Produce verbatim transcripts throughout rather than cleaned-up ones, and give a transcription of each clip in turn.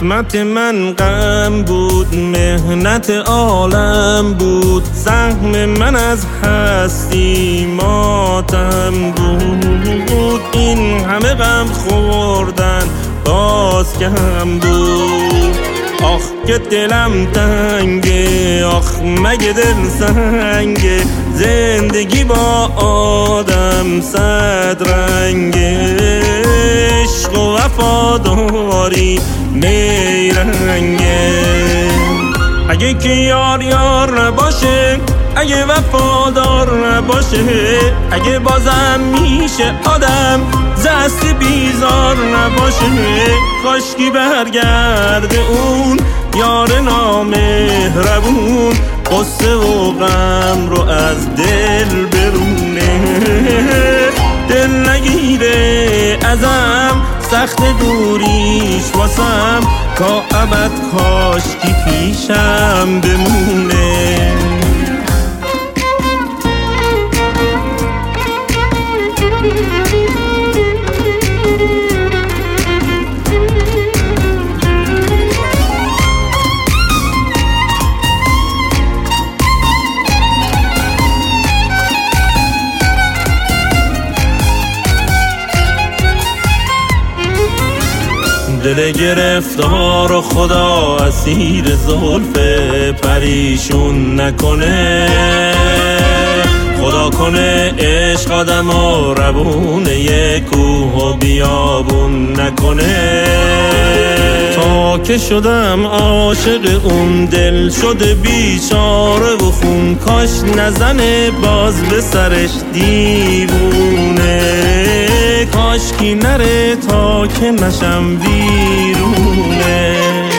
قسمت من غم بود، مهنت عالم بود، سهم من از هستی ماتم بود. این همه غم خوردن باز کم بود. آخ که دلم تنگه، آخ مگه دل سنگه، زندگی با آدم صد رنگه، عشق و وفاداری نیرنگه. اگه که یار یار نباشه، اگه وفادار نباشه، اگه بازم میشه آدم دست بیزار نباشه، کاشکی برگرده اون یار نامهربون، قصه و غم رو از دل برونه، دل نگیره ازم سخت دوریش واسم، تا ابد کاشکی پیشم بمونه. دل گرفتار و خدا اسیر زلف پریشون نکنه، خدا کنه عشق آدم و روونه یک کوه و بیابون نکنه. تا که شدم عاشق اون دل شده بیچاره و خون، کاش نزنه باز به سرش دیوونه، کاشکی نره تا که نشم ویرونه.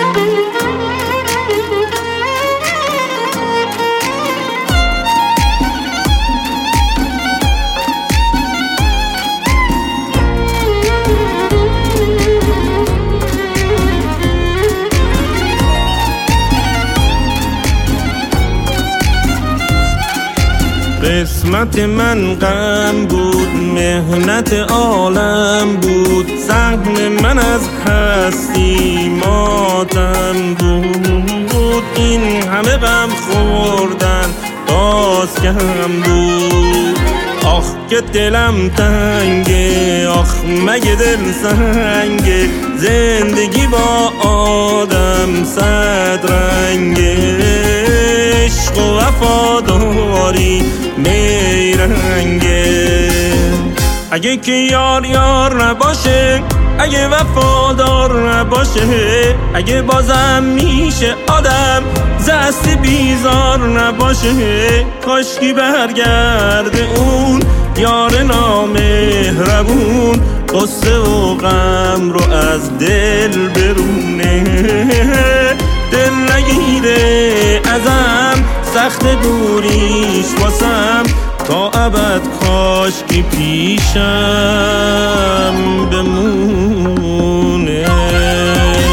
قسمت من غم بود، مهنت عالم بود، سهم من از هستی ماتم بود. این همه غم خوردن باز کم بود. آخ که دلم تنگه، آخ مگه دل سنگه، زندگی با آدم صد رنگه، عشق و وفاداری نیرنگه. اگه که یار یار نباشه، اگه وفادار نباشه، اگه بازم میشه آدم دست بیزار نباشه، کاشکی برگرده اون یار نامهربون، قصه و غم رو از دل برونه، دل نگیره ازم سخت دوریش واسم، تا ابد کاشکی پیشم بمونه.